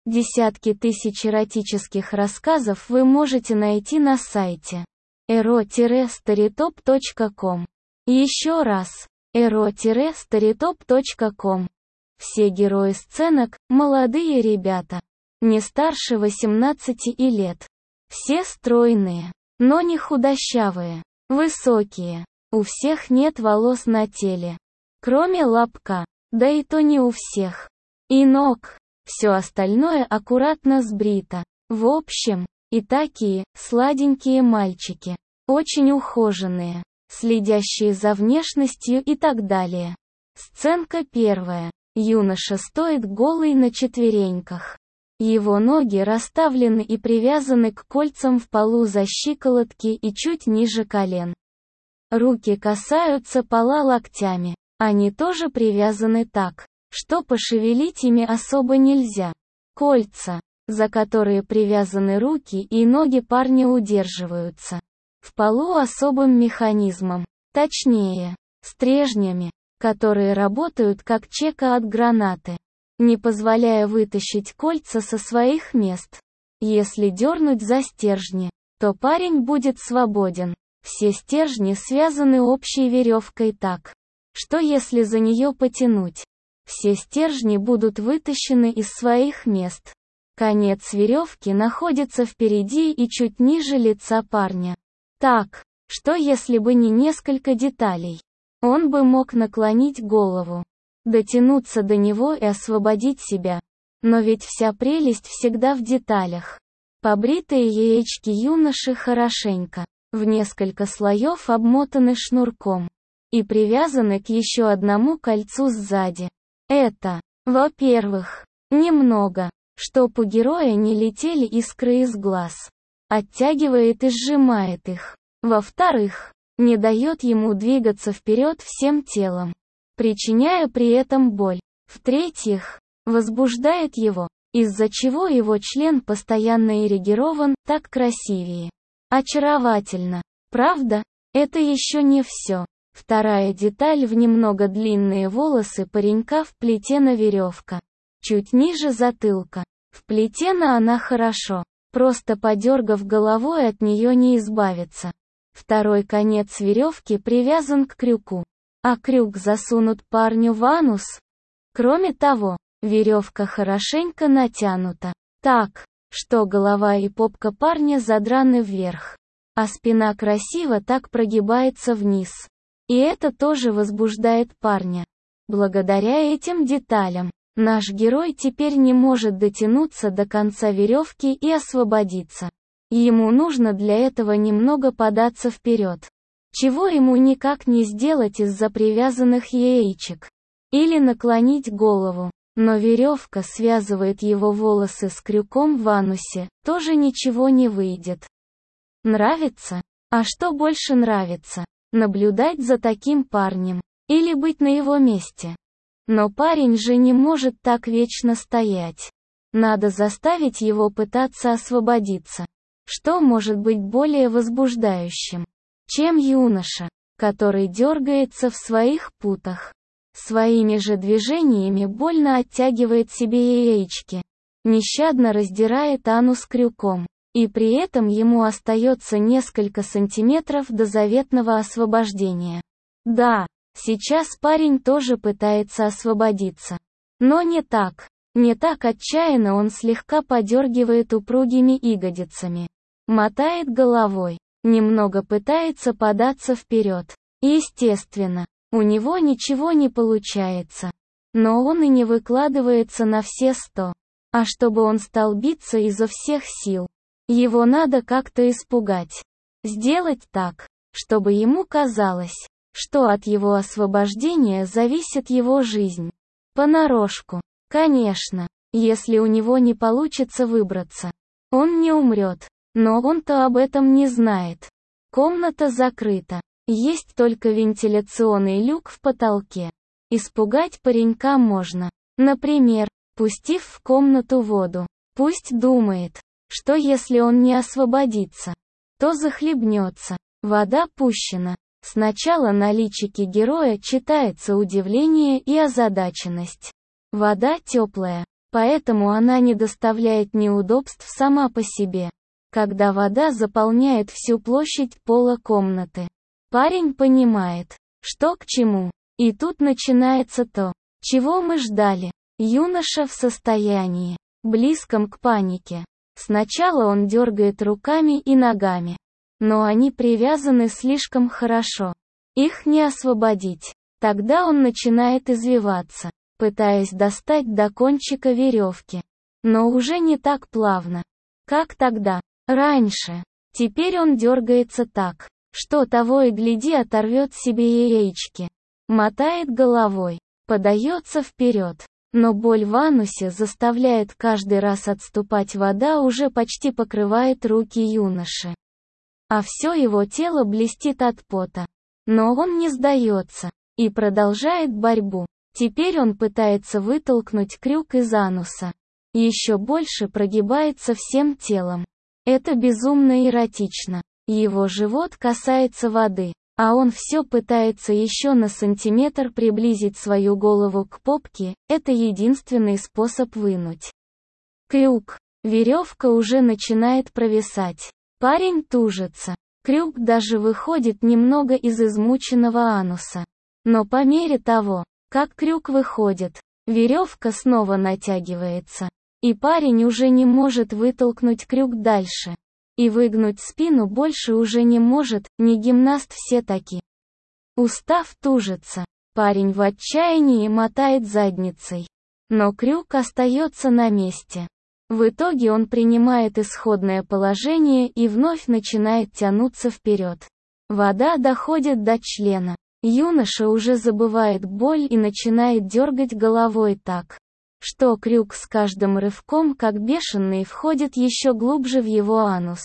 Десятки тысяч эротических рассказов вы можете найти на сайте ero-storytop.com. Еще раз, ero-storytop.com. Все герои сценок – молодые ребята, не старше 18 лет. Все стройные, но не худощавые, высокие. У всех нет волос на теле, кроме лобка, да и то не у всех. И ног. Все остальное аккуратно сбрито. В общем, и такие, сладенькие мальчики. Очень ухоженные, следящие за внешностью и так далее. Сценка первая. Юноша стоит голый на четвереньках. Его ноги расставлены и привязаны к кольцам в полу за щиколотки и чуть ниже колен. Руки касаются пола локтями. Они тоже привязаны так, что пошевелить ими особо нельзя. Кольца, за которые привязаны руки и ноги парня, удерживаются в полу особым механизмом, точнее, стержнями, которые работают как чека от гранаты, не позволяя вытащить кольца со своих мест. Если дернуть за стержни, то парень будет свободен. Все стержни связаны общей веревкой так, что если за нее потянуть, все стержни будут вытащены из своих мест. Конец веревки находится впереди и чуть ниже лица парня. Так, что если бы не несколько деталей, он бы мог наклонить голову, дотянуться до него и освободить себя. Но ведь вся прелесть всегда в деталях. Побритые яички юноши хорошенько, в несколько слоев обмотаны шнурком и привязаны к еще одному кольцу сзади. Это, во-первых, немного, чтоб у героя не летели искры из глаз, оттягивает и сжимает их. Во-вторых, не дает ему двигаться вперед всем телом, причиняя при этом боль. В-третьих, возбуждает его, из-за чего его член постоянно эрегирован, так красивее. Очаровательно. Правда, это еще не все. Вторая деталь: в немного длинные волосы паренька вплетена веревка. Чуть ниже затылка. Вплетена она хорошо, просто подергав головой от нее не избавиться. Второй конец веревки привязан к крюку, а крюк засунут парню в анус. Кроме того, веревка хорошенько натянута, так, что голова и попка парня задраны вверх, а спина красиво так прогибается вниз. И это тоже возбуждает парня. Благодаря этим деталям, наш герой теперь не может дотянуться до конца веревки и освободиться. Ему нужно для этого немного податься вперед, чего ему никак не сделать из-за привязанных яичек. Или наклонить голову, но веревка связывает его волосы с крюком в анусе, тоже ничего не выйдет. Нравится? А что больше нравится? Наблюдать за таким парнем, или быть на его месте? Но парень же не может так вечно стоять. Надо заставить его пытаться освободиться. Что может быть более возбуждающим, чем юноша, который дергается в своих путах, своими же движениями больно оттягивает себе яички, нещадно раздирает анус крюком, и при этом ему остается несколько сантиметров до заветного освобождения. Да, сейчас парень тоже пытается освободиться. Но не так отчаянно. Он слегка подергивает упругими ягодицами, мотает головой, немного пытается податься вперед. Естественно, у него ничего не получается. Но он и не выкладывается на все 100. А чтобы он стал биться изо всех сил, его надо как-то испугать. Сделать так, чтобы ему казалось, что от его освобождения зависит его жизнь. Понарошку. Конечно, если у него не получится выбраться, он не умрет. Но он-то об этом не знает. Комната закрыта. Есть только вентиляционный люк в потолке. Испугать паренька можно, например, пустив в комнату воду. Пусть думает, что если он не освободится, то захлебнется. Вода пущена. Сначала на личике героя читается удивление и озадаченность. Вода теплая. Поэтому она не доставляет неудобств сама по себе. Когда вода заполняет всю площадь пола комнаты, парень понимает, что к чему. И тут начинается то, чего мы ждали. Юноша в состоянии, близком к панике. Сначала он дергает руками и ногами. Но они привязаны слишком хорошо. Их не освободить. Тогда он начинает извиваться, пытаясь достать до кончика веревки. Но уже не так плавно, как тогда, раньше. Теперь он дергается так, что того и гляди оторвет себе яички. Мотает головой, подается вперед. Но боль в анусе заставляет каждый раз отступать, вода уже почти покрывает руки юноши. А все его тело блестит от пота. Но он не сдается и продолжает борьбу. Теперь он пытается вытолкнуть крюк из ануса. Еще больше прогибается всем телом. Это безумно эротично. Его живот касается воды, а он все пытается еще на сантиметр приблизить свою голову к попке. Это единственный способ вынуть крюк. Веревка уже начинает провисать. Парень тужится. Крюк даже выходит немного из измученного ануса. Но по мере того, как крюк выходит, веревка снова натягивается. И парень уже не может вытолкнуть крюк дальше. И выгнуть спину больше уже не может, не гимнаст все-таки. Устав тужится. Парень в отчаянии мотает задницей. Но крюк остается на месте. В итоге он принимает исходное положение и вновь начинает тянуться вперед. Вода доходит до члена. Юноша уже забывает боль и начинает дергать головой так, что крюк с каждым рывком как бешеный входит еще глубже в его анус.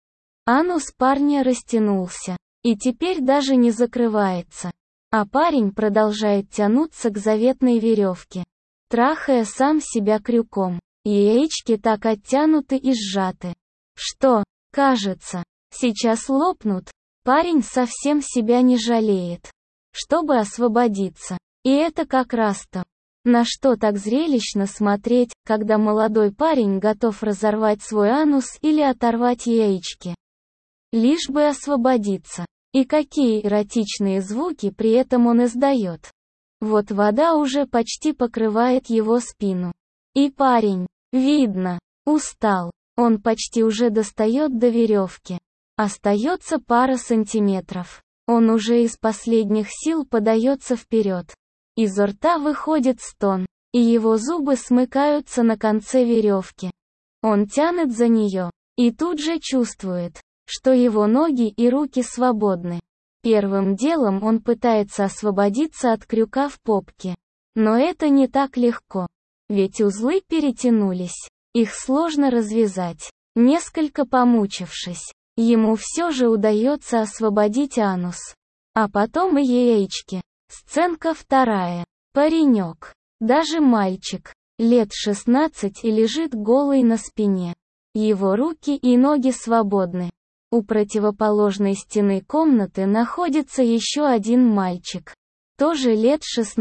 Анус парня растянулся, и теперь даже не закрывается. А парень продолжает тянуться к заветной веревке, трахая сам себя крюком. Яички так оттянуты и сжаты, что, кажется, сейчас лопнут. Парень совсем себя не жалеет, чтобы освободиться. И это как раз то, на что так зрелищно смотреть, когда молодой парень готов разорвать свой анус или оторвать яички, лишь бы освободиться. И какие эротичные звуки при этом он издает. Вот вода уже почти покрывает его спину. И парень, видно, устал. Он почти уже достает до веревки. Остается пара сантиметров. Он уже из последних сил подается вперед. Изо рта выходит стон, и его зубы смыкаются на конце веревки. Он тянет за нее, и тут же чувствует, что его ноги и руки свободны. Первым делом он пытается освободиться от крюка в попке. Но это не так легко. Ведь узлы перетянулись. Их сложно развязать. Несколько помучившись, ему все же удается освободить анус. А потом и яички. Сценка вторая. Паренек. Даже мальчик. Лет 16 и лежит голый на спине. Его руки и ноги свободны. У противоположной стены комнаты находится еще один мальчик. Тоже лет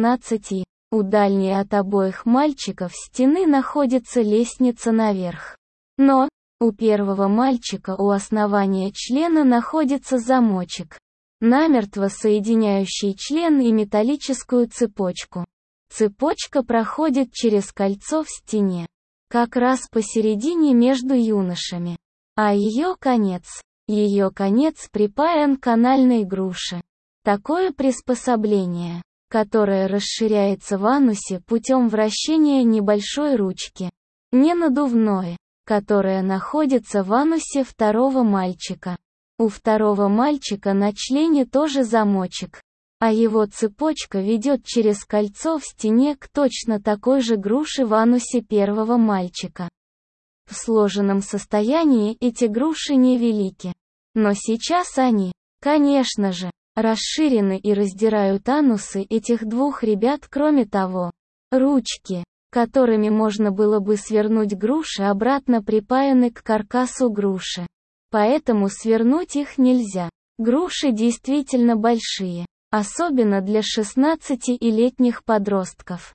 16. У дальней от обоих мальчиков стены находится лестница наверх. Но, у первого мальчика у основания члена находится замочек, намертво соединяющий член и металлическую цепочку. Цепочка проходит через кольцо в стене, как раз посередине между юношами. А ее конец припаян к анальной груше. Такое приспособление, которое расширяется в анусе путем вращения небольшой ручки, не надувное, которое находится в анусе второго мальчика. У второго мальчика на члене тоже замочек, а его цепочка ведет через кольцо в стене к точно такой же груше в анусе первого мальчика. В сложенном состоянии эти груши невелики. Но сейчас они, конечно же, расширены и раздирают анусы этих двух ребят. Кроме того, ручки, которыми можно было бы свернуть груши, обратно припаяны к каркасу груши. Поэтому свернуть их нельзя. Груши действительно большие, особенно для 16-летних подростков.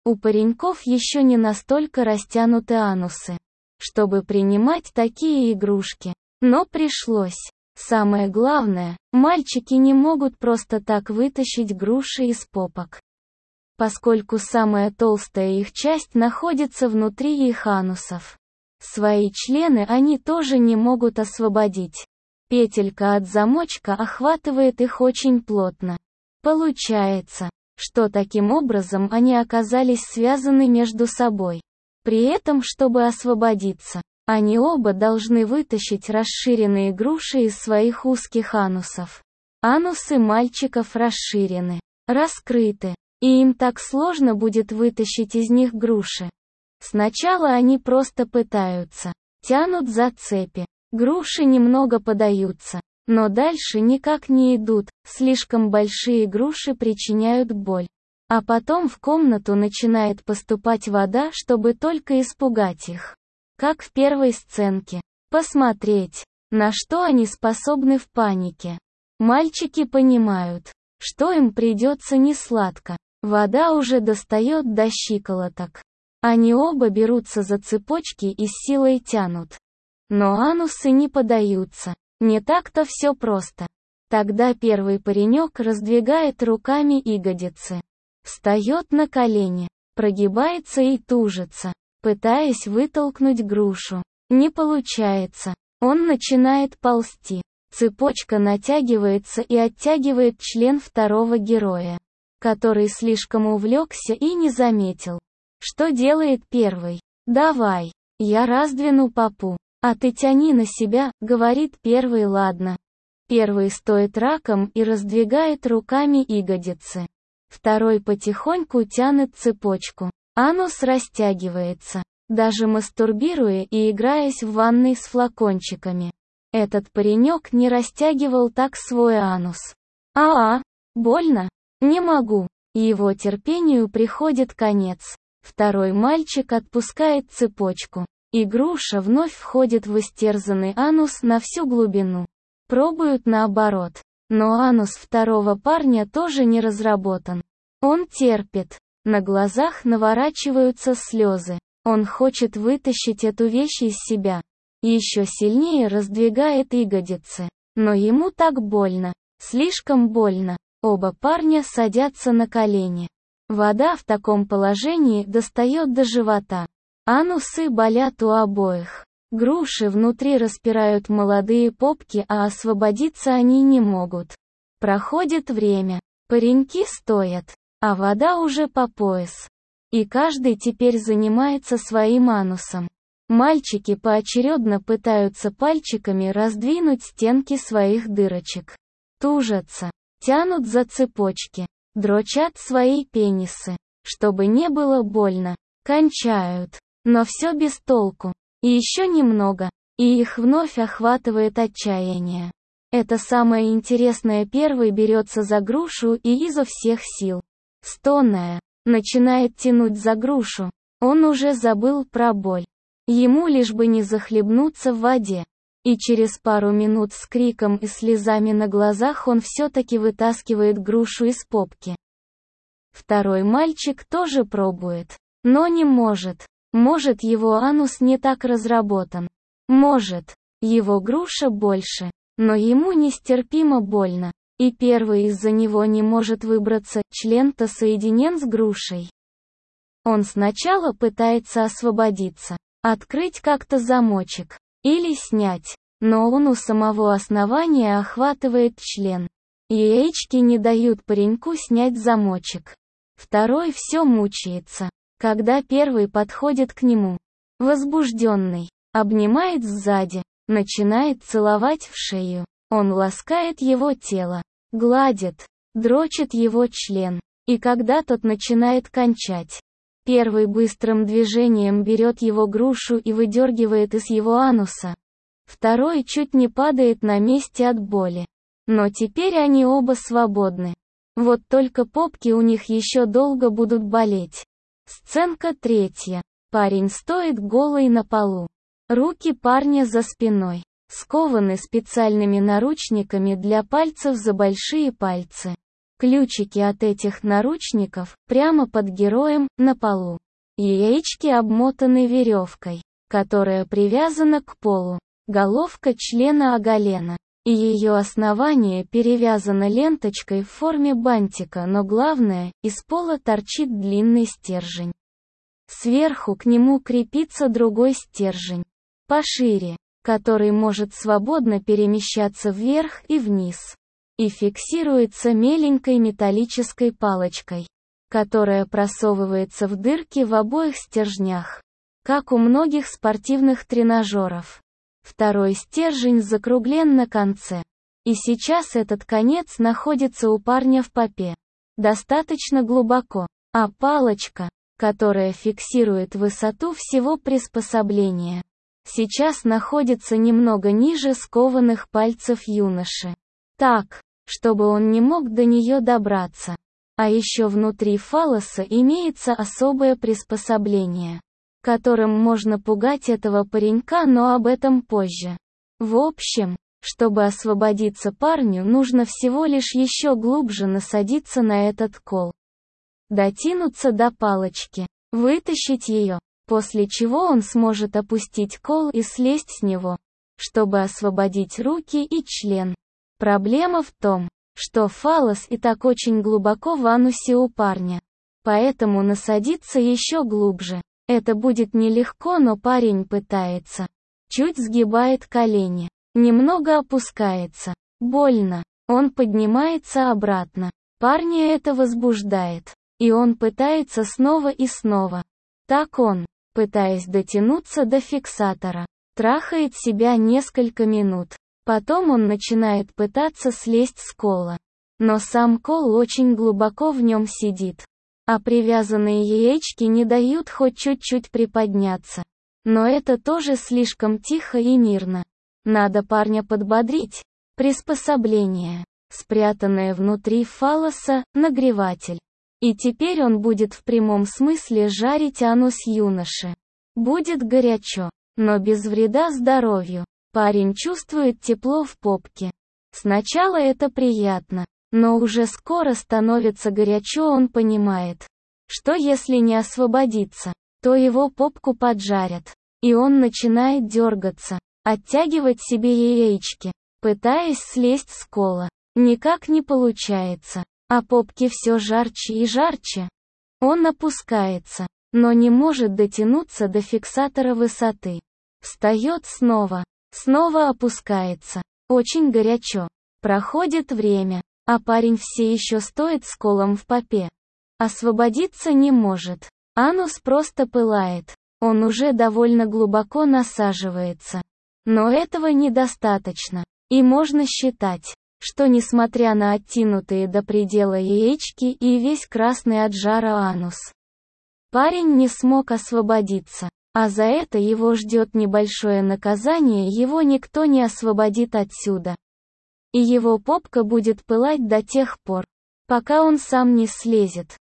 У пареньков еще не настолько растянуты анусы, чтобы принимать такие игрушки. Но пришлось. Самое главное, мальчики не могут просто так вытащить груши из попок. Поскольку самая толстая их часть находится внутри их анусов. Свои члены они тоже не могут освободить. Петелька от замочка охватывает их очень плотно. Получается, что таким образом они оказались связаны между собой. При этом, чтобы освободиться, они оба должны вытащить расширенные груши из своих узких анусов. Анусы мальчиков расширены, раскрыты, и им так сложно будет вытащить из них груши. Сначала они просто пытаются, тянут за цепи, груши немного подаются, но дальше никак не идут, слишком большие груши причиняют боль. А потом в комнату начинает поступать вода, чтобы только испугать их. Как в первой сценке. Посмотреть, на что они способны в панике. Мальчики понимают, что им придется несладко. Вода уже достает до щиколоток. Они оба берутся за цепочки и с силой тянут. Но анусы не поддаются. Не так-то все просто. Тогда первый паренек раздвигает руками ягодицы. Встает на колени, прогибается и тужится, пытаясь вытолкнуть грушу. Не получается. Он начинает ползти. Цепочка натягивается и оттягивает член второго героя, который слишком увлекся и не заметил. Что делает первый? «Давай, я раздвину попу, а ты тяни на себя», — говорит первый. Ладно. Первый стоит раком и раздвигает руками ягодицы. Второй потихоньку тянет цепочку. Анус растягивается, даже мастурбируя и играясь в ванной с флакончиками. Этот паренек не растягивал так свой анус. Больно? Не могу. Его терпению приходит конец. Второй мальчик отпускает цепочку, и груша вновь входит в истерзанный анус на всю глубину. Пробуют наоборот. Но анус второго парня тоже не разработан. Он терпит. На глазах наворачиваются слезы. Он хочет вытащить эту вещь из себя. Еще сильнее раздвигает ягодицы. Но ему так больно. Слишком больно. Оба парня садятся на колени. Вода в таком положении достает до живота. Анусы болят у обоих. Груши внутри распирают молодые попки, а освободиться они не могут. Проходит время. Пареньки стоят, а вода уже по пояс. И каждый теперь занимается своим анусом. Мальчики поочередно пытаются пальчиками раздвинуть стенки своих дырочек. Тужатся, тянут за цепочки, дрочат свои пенисы, чтобы не было больно. Кончают, но все без толку. И еще немного, и их вновь охватывает отчаяние. Это самое интересное. Первый берется за грушу и изо всех сил, стоная, начинает тянуть за грушу. Он уже забыл про боль. Ему лишь бы не захлебнуться в воде. И через пару минут с криком и слезами на глазах он все-таки вытаскивает грушу из попки. Второй мальчик тоже пробует, но не может. Может, его анус не так разработан. Может, его груша больше, но ему нестерпимо больно. И первый из-за него не может выбраться, член-то соединен с грушей. Он сначала пытается освободиться, открыть как-то замочек, или снять, но он у самого основания охватывает член. Яички не дают пареньку снять замочек. Второй все мучается, когда первый подходит к нему. Возбужденный, обнимает сзади, начинает целовать в шею. Он ласкает его тело, гладит, дрочит его член. И когда тот начинает кончать, первый быстрым движением берет его грушу и выдергивает из его ануса. Второй чуть не падает на месте от боли. Но теперь они оба свободны. Вот только попки у них еще долго будут болеть. Сценка 3. Парень стоит голый на полу. Руки парня за спиной, скованы специальными наручниками для пальцев за большие пальцы. Ключики от этих наручников прямо под героем, на полу. Яички обмотаны веревкой, которая привязана к полу. Головка члена оголена, и ее основание перевязано ленточкой в форме бантика, но главное, из пола торчит длинный стержень. Сверху к нему крепится другой стержень, пошире, который может свободно перемещаться вверх и вниз, и фиксируется меленькой металлической палочкой, которая просовывается в дырки в обоих стержнях, как у многих спортивных тренажеров. Второй стержень закруглен на конце, и сейчас этот конец находится у парня в попе, достаточно глубоко, а палочка, которая фиксирует высоту всего приспособления, сейчас находится немного ниже скованных пальцев юноши, так, чтобы он не мог до нее добраться. А еще внутри фаллоса имеется особое приспособление, которым можно пугать этого паренька, но об этом позже. В общем, чтобы освободиться парню, нужно всего лишь еще глубже насадиться на этот кол. Дотянуться до палочки, вытащить ее, после чего он сможет опустить кол и слезть с него, чтобы освободить руки и член. Проблема в том, что фаллос и так очень глубоко в анусе у парня. Поэтому насадиться еще глубже. Это будет нелегко, но парень пытается. Чуть сгибает колени. Немного опускается. Больно. Он поднимается обратно. Парня это возбуждает. И он пытается снова и снова. Так он, пытаясь дотянуться до фиксатора, трахает себя несколько минут. Потом он начинает пытаться слезть с кола. Но сам кол очень глубоко в нем сидит. А привязанные яички не дают хоть чуть-чуть приподняться. Но это тоже слишком тихо и мирно. Надо парня подбодрить. Приспособление, спрятанное внутри фаллоса, нагреватель. И теперь он будет в прямом смысле жарить анус юноши. Будет горячо, но без вреда здоровью. Парень чувствует тепло в попке. Сначала это приятно, но уже скоро становится горячо. Он понимает, что если не освободиться, то его попку поджарят. И он начинает дергаться, оттягивать себе яички, пытаясь слезть с кола. Никак не получается, а попке все жарче и жарче. Он опускается, но не может дотянуться до фиксатора высоты. Встает снова опускается. Очень горячо. Проходит время, а парень все еще стоит с колом в попе. Освободиться не может. Анус просто пылает. Он уже довольно глубоко насаживается. Но этого недостаточно. И можно считать, что несмотря на оттянутые до предела яички и весь красный от жара анус, парень не смог освободиться. А за это его ждет небольшое наказание, его никто не освободит отсюда. И его попка будет пылать до тех пор, пока он сам не слезет.